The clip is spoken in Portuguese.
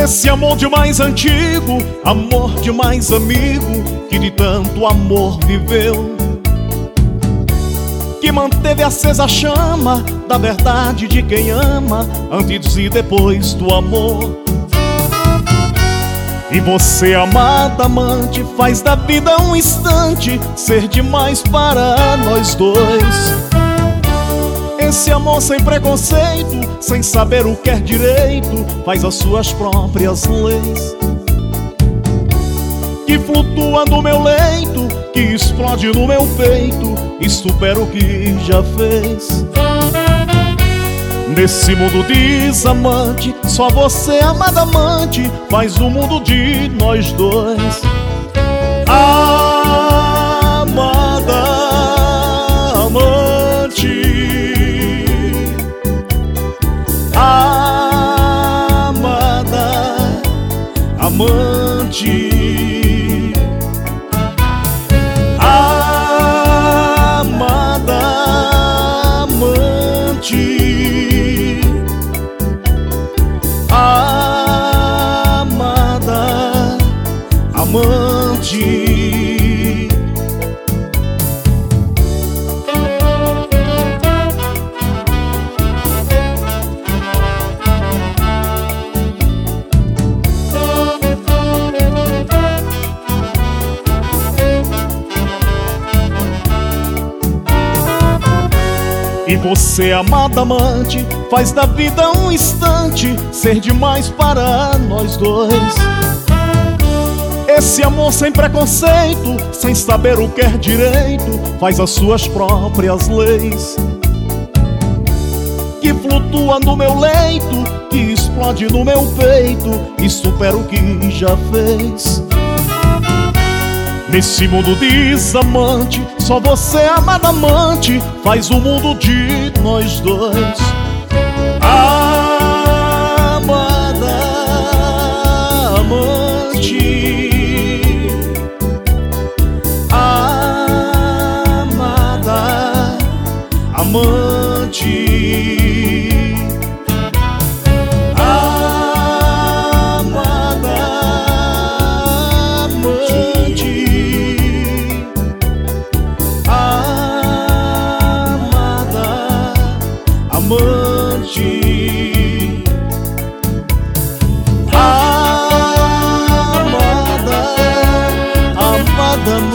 Esse amor de mais antigo, amor de mais amigo, que de tanto amor viveu, que manteve acesa a chama da verdade de quem ama, antes e depois do amor. E você, amada amante, faz da vida um instante ser demais para nós dois. Esse amor sem preconceito, sem saber o que é direito, faz as suas próprias leis, que flutua no meu leito, que explode no meu peito e supera o que já fez. Nesse mundo desamante, só você, amada amante, faz o mundo de nós dois. Amada amante, amada amante, amada amante, amada amante. E você, amada amante, faz da vida um instante ser demais para nós dois. Esse amor sem preconceito, sem saber o que é direito, faz as suas próprias leis, que flutua no meu leito, que explode no meu peito e supera o que já fez. Nesse mundo desamante, só você, amada amante, faz o mundo de nós dois. Amada amante, amada amante, amante, amada, amada amante.